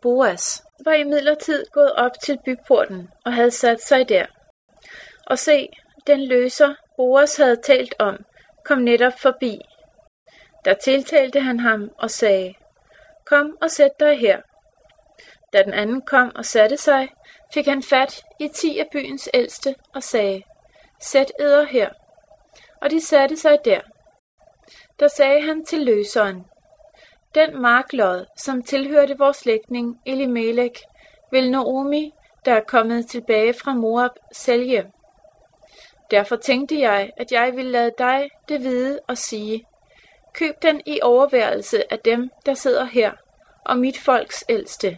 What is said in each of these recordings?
Boas var imidlertid gået op til byporten og havde sat sig der. Og se, den løser, Boas havde talt om, kom netop forbi. Der tiltalte han ham og sagde, kom og sæt dig her. Da den anden kom og satte sig, fik han fat i 10 af byens ældste og sagde, sæt eder her. Og de satte sig der. Der sagde han til løseren, den marklod, som tilhørte vores slægtning Elimelek, vil Naomi, der er kommet tilbage fra Moab, sælge. Derfor tænkte jeg, at jeg ville lade dig det vide og sige, køb den i overværelse af dem, der sidder her, og mit folks ældste.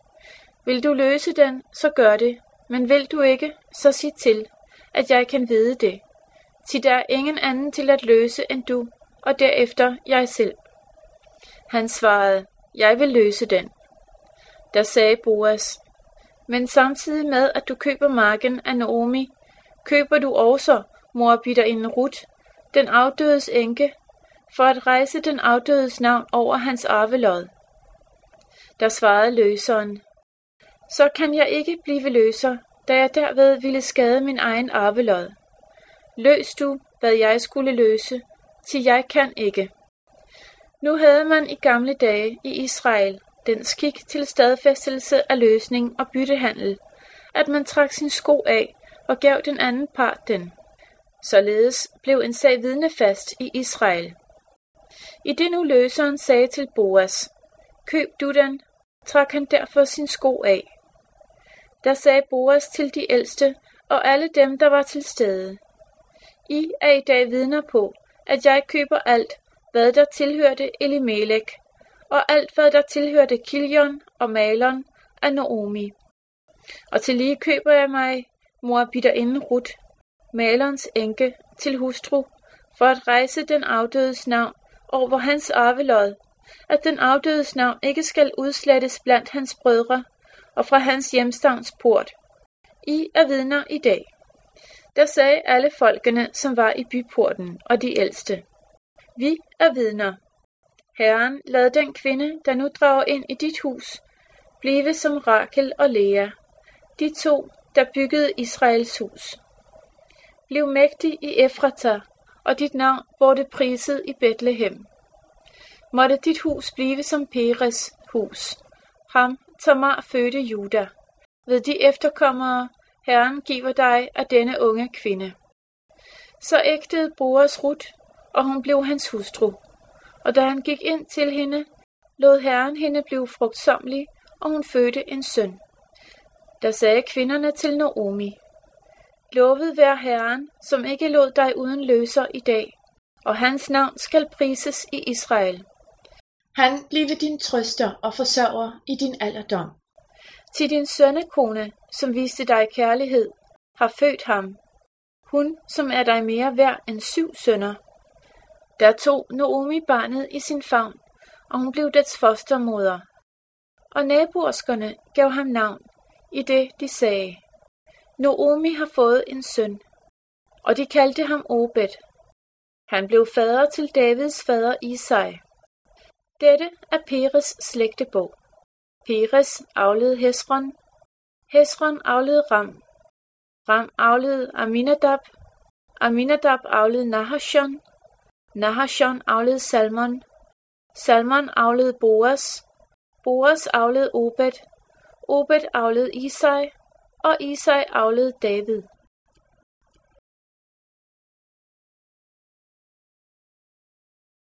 Vil du løse den, så gør det, men vil du ikke, så sig til, at jeg kan vide det. Til der er ingen anden til at løse end du, og derefter jeg selv. Han svarede, jeg vil løse den. Der sagde Boas, men samtidig med, at du køber marken af Naomi, køber du også moabitterinden Rut, den afdødes enke, for at rejse den afdødes navn over hans arvelod. Der svarede løseren, så kan jeg ikke blive løser, da jeg derved ville skade min egen arvelod. Løs du, hvad jeg skulle løse, til jeg kan ikke. Nu havde man i gamle dage i Israel den skik til stadfæstelse af løsning og byttehandel, at man trak sin sko af og gav den anden part den. Således blev en sag vidnefast i Israel. I det nu løseren sagde til Boas, køb du den, trak han derfor sin sko af. Der sagde Boas til de ældste og alle dem, der var til stede, I er i dag vidner på, at jeg køber alt, hvad der tilhørte Elimelek, og alt, hvad der tilhørte Kilion og Malon af Naomi. Og tillige køber jeg mig moabitterinden Rut, Malons enke, til hustru, for at rejse den afdødes navn over hans arvelod, at den afdødes navn ikke skal udslettes blandt hans brødre og fra hans hjemstavns port. I er vidner i dag. Der sagde alle folkene, som var i byporten, og de ældste, vi er vidner. Herren lad den kvinde, der nu drager ind i dit hus, blive som Rakel og Lea, de 2, der byggede Israels hus. Bliv mægtig i Efrata, og dit navn borte priset i Betlehem. Måtte dit hus blive som Peres hus, ham Tamar fødte Juda, ved de efterkommere, Herren giver dig af denne unge kvinde. Så ægtede Boas Rut, og hun blev hans hustru. Og da han gik ind til hende, lod Herren hende blive frugtsomlig, og hun fødte en søn. Der sagde kvinderne til Naomi, lovet være Herren, som ikke lod dig uden løser i dag, og hans navn skal prises i Israel. Han blive din trøster og forsørger i din alderdom. Til din sønnekone, som viste dig kærlighed, har født ham. Hun, som er dig mere værd end 7 sønner. Der tog Naomi barnet i sin favn, og hun blev dets fostermoder. Og naboerskerne gav ham navn, i det de sagde, Naomi har fået en søn, og de kaldte ham Obed. Han blev fader til Davids fader Isai. Dette er Peres slægtebog. Peres aflede Hesron. Hesron aflede Ram. Ram aflede Aminadab. Aminadab aflede Nahashon. Nahashon aflede Salmon. Salmon aflede Boas. Boas aflede Obed. Obed aflede Isai. Og Isai aflede David.